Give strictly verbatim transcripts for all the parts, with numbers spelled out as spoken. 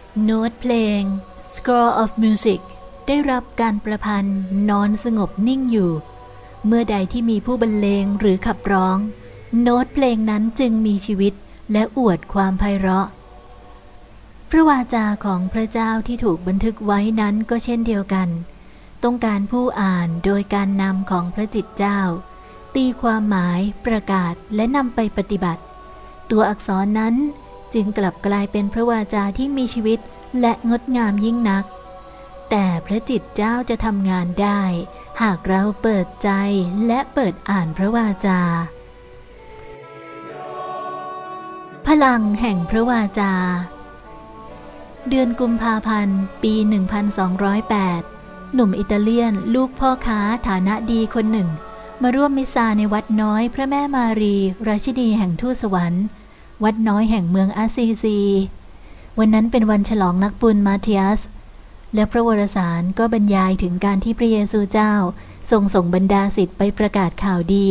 โน้ตเพลง Score of Music ได้รับการประพันธ์นอนสงบนิ่งอยู่เมื่อใดที่มีผู้บรรเลงหรือขับร้องโน้ตเพลงนั้นจึงมีชีวิตและอวดความไพเราะพระวาจาของพระเจ้าที่ถูกบันทึกไว้นั้นก็เช่นเดียวกันต้องการผู้อ่านโดยการนำของพระจิตเจ้าตีความหมายประกาศและนำไปปฏิบัติตัวอักษรนั้นจึงกลับกลายเป็นพระวาจาที่มีชีวิตและงดงามยิ่งนักแต่พระจิตเจ้าจะทำงานได้หากเราเปิดใจและเปิดอ่านพระวาจาพลังแห่งพระวาจาเดือนกุมภาพันธ์ปีหนึ่งพันสองร้อยแปดหนุ่มอิตาเลียนลูกพ่อค้าฐานะดีคนหนึ่งมาร่วมมิสซาในวัดน้อยพระแม่มารีราชินีแห่งทูตสวรรค์วัดน้อยแห่งเมืองอาซีซีวันนั้นเป็นวันฉลองนักบุญมาเทียสและพระวรสารก็บรรยายถึงการที่พระเยซูเจ้าทรงส่งบรรดาศิษย์ไปประกาศข่าวดี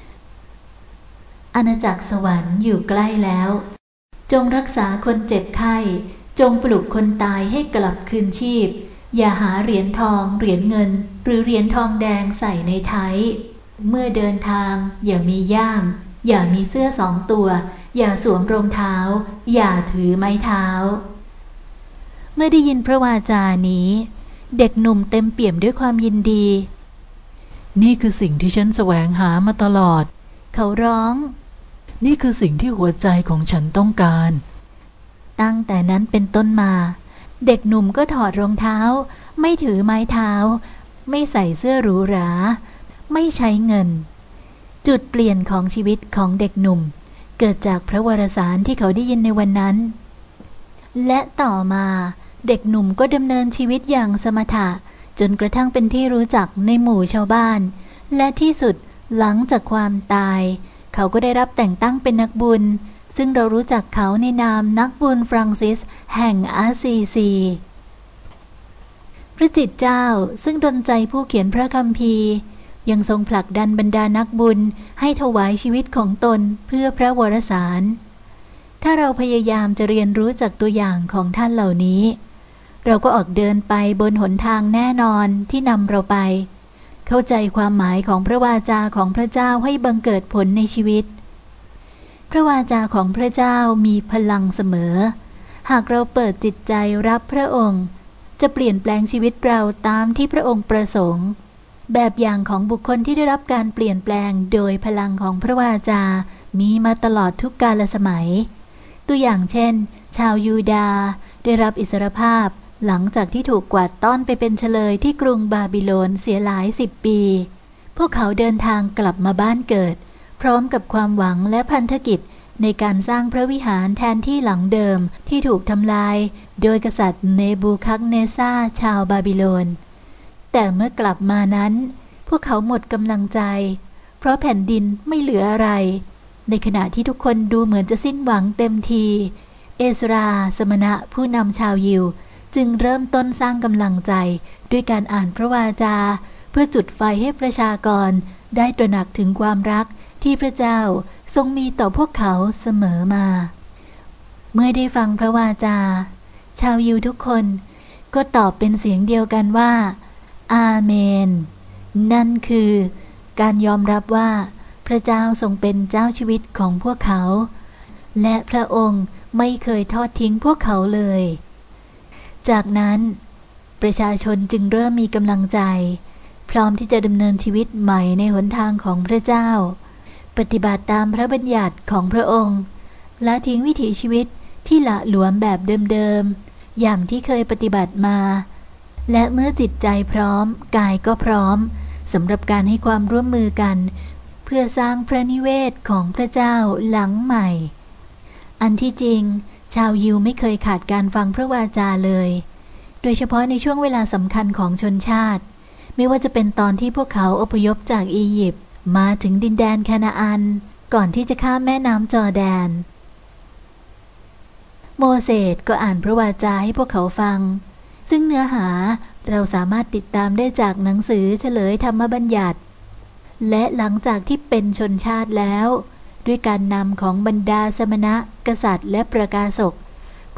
อาณาจักรสวรรค์อยู่ใกล้แล้วจงรักษาคนเจ็บไข้จงปลุกคนตายให้กลับคืนชีพอย่าหาเหรียญทองเหรียญเงินหรือเหรียญทองแดงใส่ในไท้เมื่อเดินทางอย่ามีย่ามอย่ามีเสื้อสองตัวอย่าสวมรองเท้าอย่าถือไม้เท้าเมื่อได้ยินพระวาจานี้เด็กหนุ่มเต็มเปี่ยมด้วยความยินดีนี่คือสิ่งที่ฉันแสวงหามาตลอดเขาร้องนี่คือสิ่งที่หัวใจของฉันต้องการตั้งแต่นั้นเป็นต้นมาเด็กหนุ่มก็ถอดรองเท้าไม่ถือไม้เท้าไม่ใส่เสื้อหรูหราไม่ใช้เงินจุดเปลี่ยนของชีวิตของเด็กหนุ่มเกิดจากพระวรสารที่เขาได้ยินในวันนั้นและต่อมาเด็กหนุ่มก็ดำเนินชีวิตอย่างสมถะจนกระทั่งเป็นที่รู้จักในหมู่ชาวบ้านและที่สุดหลังจากความตายเขาก็ได้รับแต่งตั้งเป็นนักบุญซึ่งเรารู้จักเขาในนามนักบุญฟรังซิสแห่งอาซีซีพระจิตเจ้าซึ่งดลใจผู้เขียนพระคัมภีร์ยังทรงผลักดันบรรดานักบุญให้ถวายชีวิตของตนเพื่อพระวรสารถ้าเราพยายามจะเรียนรู้จากตัวอย่างของท่านเหล่านี้เราก็ออกเดินไปบนหนทางแน่นอนที่นำเราไปเข้าใจความหมายของพระวาจาของพระเจ้าให้บังเกิดผลในชีวิตพระวาจาของพระเจ้ามีพลังเสมอหากเราเปิดจิตใจรับพระองค์จะเปลี่ยนแปลงชีวิตเราตามที่พระองค์ประสงค์แบบอย่างของบุคคลที่ได้รับการเปลี่ยนแปลงโดยพลังของพระวาจามีมาตลอดทุกกาลสมัยตัวอย่างเช่นชาวยูดาห์ได้รับอิสรภาพหลังจากที่ถูกกวาดต้อนไปเป็นเฉลยที่กรุงบาบิโลนเสียหลายสิบปีพวกเขาเดินทางกลับมาบ้านเกิดพร้อมกับความหวังและพันธกิจในการสร้างพระวิหารแทนที่หลังเดิมที่ถูกทำลายโดยกษัตริย์เนบูคัดเนซาร์ชาวบาบิโลนแต่เมื่อกลับมานั้นพวกเขาหมดกำลังใจเพราะแผ่นดินไม่เหลืออะไรในขณะที่ทุกคนดูเหมือนจะสิ้นหวังเต็มทีเอสราสมณะผู้นำชาวยิวจึงเริ่มต้นสร้างกำลังใจด้วยการอ่านพระวาจาเพื่อจุดไฟให้ประชากรได้ตระหนักถึงความรักที่พระเจ้าทรงมีต่อพวกเขาเสมอมาเมื่อได้ฟังพระวาจาชาวยิวทุกคนก็ตอบเป็นเสียงเดียวกันว่าอาเมนนั่นคือการยอมรับว่าพระเจ้าทรงเป็นเจ้าชีวิตของพวกเขาและพระองค์ไม่เคยทอดทิ้งพวกเขาเลยจากนั้นประชาชนจึงเริ่มมีกำลังใจพร้อมที่จะดำเนินชีวิตใหม่ในหนทางของพระเจ้าปฏิบัติตามพระบัญญัติของพระองค์และทิ้งวิถีชีวิตที่หละหลวมแบบเดิมๆอย่างที่เคยปฏิบัติมาและเมื่อจิตใจพร้อมกายก็พร้อมสำหรับการให้ความร่วมมือกันเพื่อสร้างพระนิเวศของพระเจ้าหลังใหม่อันที่จริงชาวยิวไม่เคยขาดการฟังพระวาจาเลยโดยเฉพาะในช่วงเวลาสำคัญของชนชาติไม่ว่าจะเป็นตอนที่พวกเขาอพยพจากอียิปต์มาถึงดินแดนคานาอันก่อนที่จะข้ามแม่น้ำจอร์แดนโมเสสก็อ่านพระวาจาให้พวกเขาฟังซึ่งเนื้อหาเราสามารถติดตามได้จากหนังสือเฉลยธรรมบัญญัติและหลังจากที่เป็นชนชาติแล้วด้วยการนำของบรรดาสมณะกษัตริย์และประกาศกพ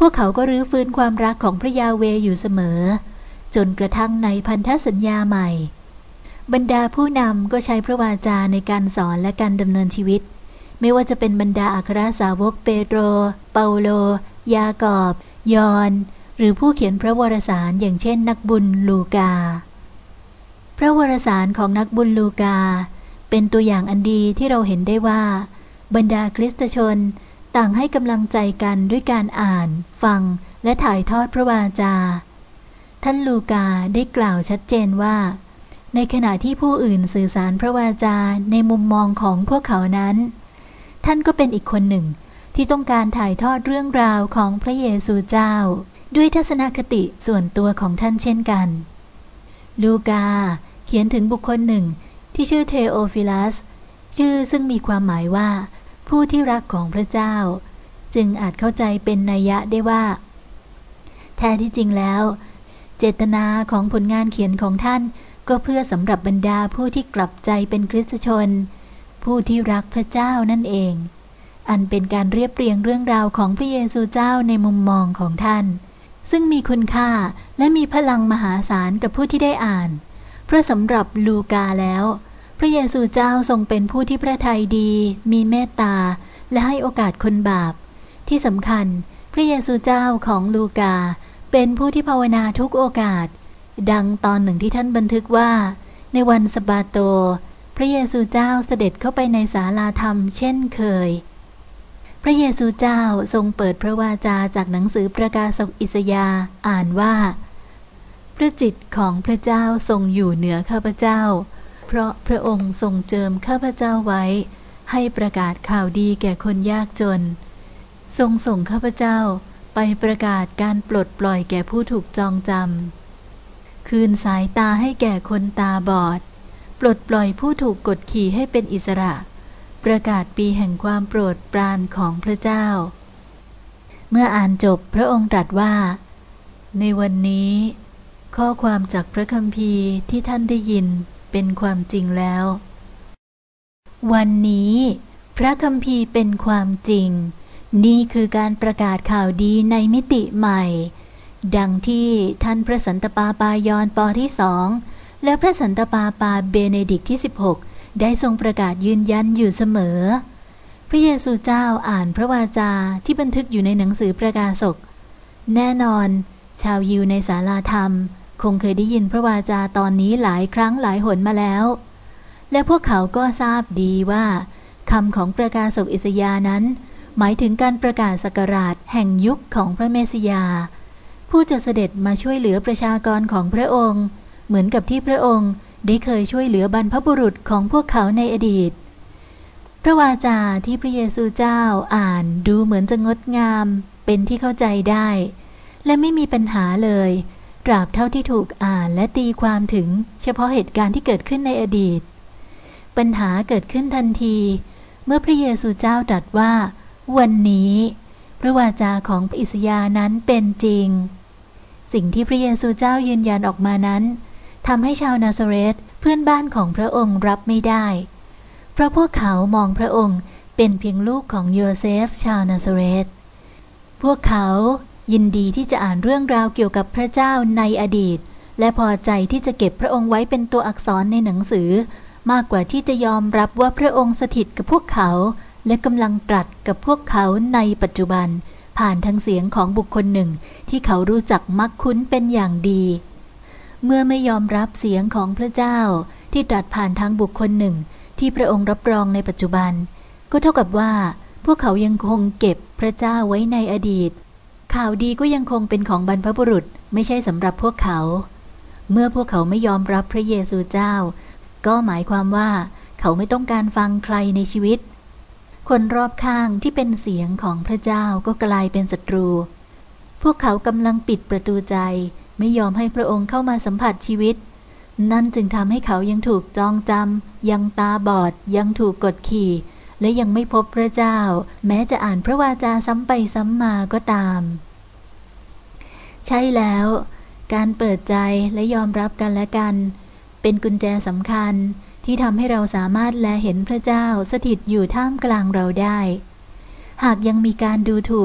วกเขาก็รื้อฟื้นความรักของพระยาเวห์อยู่เสมอจนกระทั่งในพันธสัญญาใหม่บรรดาผู้นำก็ใช้พระวาจาในการสอนและการดำเนินชีวิตไม่ว่าจะเป็นบรรดาอัครสาวกเปโตรเปาโลยากอบยอห์นหรือผู้เขียนพระวรสารอย่างเช่นนักบุญลูกาพระวรสารของนักบุญลูกาเป็นตัวอย่างอันดีที่เราเห็นได้ว่าบรรดาคริสตชนต่างให้กำลังใจกันด้วยการอ่านฟังและถ่ายทอดพระวาจาท่านลูกาได้กล่าวชัดเจนว่าในขณะที่ผู้อื่นสื่อสารพระวาจาในมุมมองของพวกเขานั้นท่านก็เป็นอีกคนหนึ่งที่ต้องการถ่ายทอดเรื่องราวของพระเยซูเจ้าด้วยทัศนคติส่วนตัวของท่านเช่นกันลูกาเขียนถึงบุคคลหนึ่งที่ชื่อเทโอฟิลัสชื่อซึ่งมีความหมายว่าผู้ที่รักของพระเจ้าจึงอาจเข้าใจเป็นนัยยะได้ว่าแท้ที่จริงแล้วเจตนาของผลงานเขียนของท่านก็เพื่อสำหรับบรรดาผู้ที่กลับใจเป็นคริสตชนผู้ที่รักพระเจ้านั่นเองอันเป็นการเรียบเรียงเรื่องราวของพระเยซูเจ้าในมุมมองของท่านซึ่งมีคุณค่าและมีพลังมหาศาลกับผู้ที่ได้อ่านเพราะสำหรับลูกาแล้วพระเยซูเจ้าทรงเป็นผู้ที่พระทัยดีมีเมตตาและให้โอกาสคนบาปที่สำคัญพระเยซูเจ้าของลูกาเป็นผู้ที่ภาวนาทุกโอกาสดังตอนหนึ่งที่ท่านบันทึกว่าในวันสะบาโตพระเยซูเจ้าเสด็จเข้าไปในศาลาธรรมเช่นเคยพระเยซูเจ้าทรงเปิดพระวาจาจากหนังสือประกาศกอิสยาห์อ่านว่าพระจิตของพระเจ้าทรงอยู่เหนือข้าพเจ้าเพราะพระองค์ทรงเจิมข้าพเจ้าไว้ให้ประกาศข่าวดีแก่คนยากจนทรงส่งข้าพเจ้าไปประกาศการปลดปล่อยแก่ผู้ถูกจองจำคืนสายตาให้แก่คนตาบอดปลดปล่อยผู้ถูกกดขี่ให้เป็นอิสระประกาศปีแห่งความโปรดปรานของพระเจ้าเมื่ออ่านจบพระองค์ตรัสว่าในวันนี้ข้อความจากพระคัมภีร์ที่ท่านได้ยินเป็นความจริงแล้ววันนี้พระคัมภีร์เป็นความจริงนี่คือการประกาศข่าวดีในมิติใหม่ดังที่ท่านพระสันตะปาปายอนป.ที่สองและพระสันตะปาปาเบเนดิกต์ที่สิบหกได้ทรงประกาศยืนยันอยู่เสมอพระเยซูเจ้าอ่านพระวาจาที่บันทึกอยู่ในหนังสือประกาศกแน่นอนชาวยิวในศาลาธรรมคงเคยได้ยินพระวาจาตอนนี้หลายครั้งหลายหนมาแล้วและพวกเขาก็ทราบดีว่าคำของประกาศกอิสยาห์นั้นหมายถึงการประกาศศักราชแห่งยุคของพระเมสสิยาผู้จะเสด็จมาช่วยเหลือประชากรของพระองค์เหมือนกับที่พระองค์ได้เคยช่วยเหลือบรรพบุรุษของพวกเขาในอดีตพระวาจาที่พระเยซูเจ้าอ่านดูเหมือนจะงดงามเป็นที่เข้าใจได้และไม่มีปัญหาเลยตราบเท่าที่ถูกอ่านและตีความถึงเฉพาะเหตุการณ์ที่เกิดขึ้นในอดีตปัญหาเกิดขึ้นทันทีเมื่อพระเยซูเจ้าตรัสว่าวันนี้พระวาจาของอิสยาห์นั้นเป็นจริงสิ่งที่พระเยซูเจ้ายืนยันออกมานั้นทำให้ชาวนาซาเรตเพื่อนบ้านของพระองค์รับไม่ได้เพราะพวกเขามองพระองค์เป็นเพียงลูกของโยเซฟชาวนาซาเรตพวกเขายินดีที่จะอ่านเรื่องราวเกี่ยวกับพระเจ้าในอดีตและพอใจที่จะเก็บพระองค์ไว้เป็นตัวอักษรในหนังสือมากกว่าที่จะยอมรับว่าพระองค์สถิตกับพวกเขาและกำลังตรัสกับพวกเขาในปัจจุบันผ่านทางเสียงของบุคคลหนึ่งที่เขารู้จักมักคุ้นเป็นอย่างดีเมื่อไม่ยอมรับเสียงของพระเจ้าที่ตรัสผ่านทางบุคคลหนึ่งที่พระองค์รับรองในปัจจุบันก็เท่ากับว่าพวกเขายังคงเก็บพระเจ้าไว้ในอดีตข่าวดีก็ยังคงเป็นของบรรพบุรุษไม่ใช่สำหรับพวกเขาเมื่อพวกเขาไม่ยอมรับพระเยซูเจ้าก็หมายความว่าเขาไม่ต้องการฟังใครในชีวิตคนรอบข้างที่เป็นเสียงของพระเจ้าก็กลายเป็นศัตรูพวกเขากำลังปิดประตูใจไม่ยอมให้พระองค์เข้ามาสัมผัสชีวิตนั่นจึงทำให้เขายังถูกจองจำยังตาบอดยังถูกกดขี่และยังไม่พบพระเจ้าแม้จะอ่านพระวาจาซ้ำไปซ้ำมาก็ตามใช่แล้วการเปิดใจและยอมรับกันและกันเป็นกุญแจสำคัญที่ทำให้เราสามารถแลเห็นพระเจ้าสถิตอยู่ท่ามกลางเราได้หากยังมีการดูถูก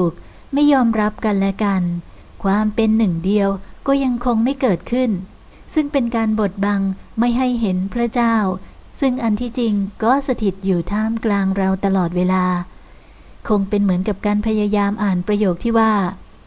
ไม่ยอมรับกันและกันความเป็นหนึ่งเดียวก็ยังคงไม่เกิดขึ้นซึ่งเป็นการบดบังไม่ให้เห็นพระเจ้าซึ่งอันที่จริงก็สถิตอยู่ท่ามกลางเราตลอดเวลาคงเป็นเหมือนกับการพยายามอ่านประโยคที่ว่า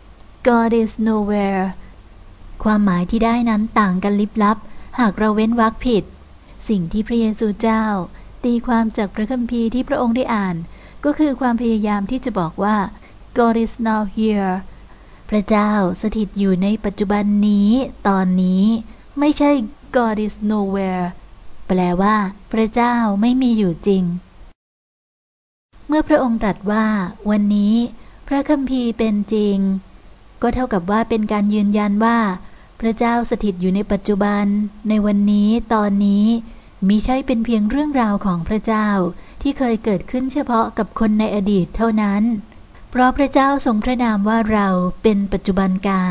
God is nowhere ความหมายที่ได้นั้นต่างกันลิบลับหากเราเว้นวรรคผิดสิ่งที่พระเยซูเจ้าตีความจากพระคัมภีร์ที่พระองค์ได้อ่านก็คือความพยายามที่จะบอกว่า God is now here พระเจ้าสถิตอยู่ในปัจจุบันนี้ตอนนี้ไม่ใช่ God is nowhere แปลว่าพระเจ้าไม่มีอยู่จริงเมื่อพระองค์ตรัสว่าวันนี้พระคัมภีร์เป็นจริงก็เท่ากับว่าเป็นการยืนยันว่าพระเจ้าสถิตอยู่ในปัจจุบันในวันนี้ตอนนี้มิใช่เป็นเพียงเรื่องราวของพระเจ้าที่เคยเกิดขึ้นเฉพาะกับคนในอดีตเท่านั้นเพราะพระเจ้าทรงพระนามว่าเราเป็นปัจจุบันการ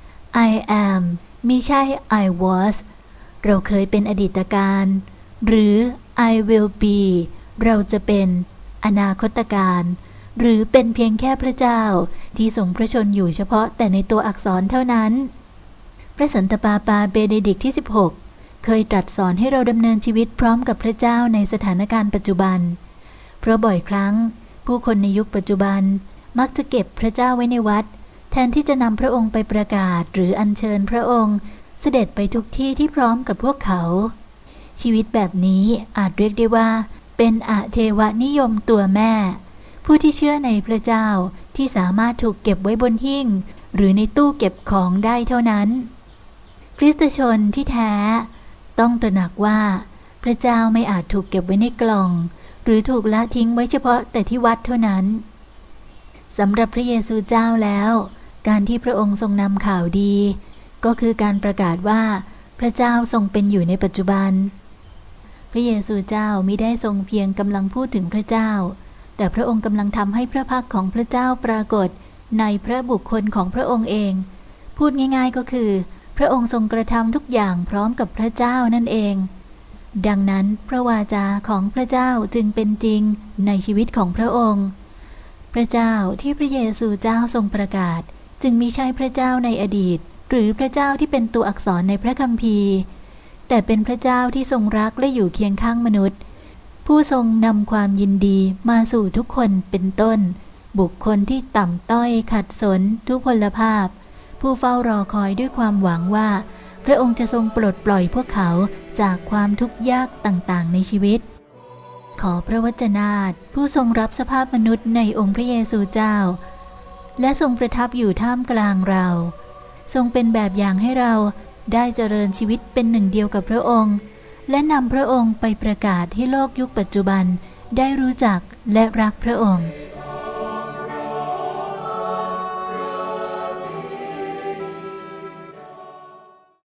I am มิใช่ I was เราเคยเป็นอดีตการหรือ I will be เราจะเป็นอนาคตการหรือเป็นเพียงแค่พระเจ้าที่ทรงพระชนอยู่เฉพาะแต่ในตัวอักษรเท่านั้นพระสันตะปาปาเบเนดิกต์ที่สิบหกเคยตรัสสอนให้เราดำเนินชีวิตพร้อมกับพระเจ้าในสถานการณ์ปัจจุบันเพราะบ่อยครั้งผู้คนในยุคปัจจุบันมักจะเก็บพระเจ้าไว้ในวัดแทนที่จะนำพระองค์ไปประกาศหรืออัญเชิญพระองค์เสด็จไปทุกที่ที่พร้อมกับพวกเขาชีวิตแบบนี้อาจเรียกได้ว่าเป็นอเทวนิยมตัวแม่ผู้ที่เชื่อในพระเจ้าที่สามารถถูกเก็บไว้บนหิ้งหรือในตู้เก็บของได้เท่านั้นคริสตชนที่แท้ต้องตระหนักว่าพระเจ้าไม่อาจถูกเก็บไว้ในกล่องหรือถูกละทิ้งไว้เฉพาะแต่ที่วัดเท่านั้นสำหรับพระเยซูเจ้าแล้วการที่พระองค์ทรงนำข่าวดีก็คือการประกาศว่าพระเจ้าทรงเป็นอยู่ในปัจจุบันพระเยซูเจ้ามิได้ทรงเพียงกำลังพูดถึงพระเจ้าแต่พระองค์กำลังทำให้พระพักของพระเจ้าปรากฏในพระบุคคลของพระองค์เองพูดง่ายๆก็คือพระองค์ทรงกระทำทุกอย่างพร้อมกับพระเจ้านั่นเองดังนั้นพระวาจาของพระเจ้าจึงเป็นจริงในชีวิตของพระองค์พระเจ้าที่พระเยซูเจ้าทรงประกาศจึงมิใช่พระเจ้าในอดีตหรือพระเจ้าที่เป็นตัวอักษรในพระคัมภีร์แต่เป็นพระเจ้าที่ทรงรักและอยู่เคียงข้างมนุษย์ผู้ทรงนำความยินดีมาสู่ทุกคนเป็นต้นบุคคลที่ต่ำต้อยขัดสนทุพพลภาพผู้เฝ้ารอคอยด้วยความหวังว่าพระองค์จะทรงปลดปล่อยพวกเขาจากความทุกข์ยากต่างๆในชีวิตขอพระวจนะผู้ทรงรับสภาพมนุษย์ในองค์พระเยซูเจ้าและทรงประทับอยู่ท่ามกลางเราทรงเป็นแบบอย่างให้เราได้เจริญชีวิตเป็นหนึ่งเดียวกับพระองค์และนำพระองค์ไปประกาศให้โลกยุคปัจจุบันได้รู้จักและรักพระองค์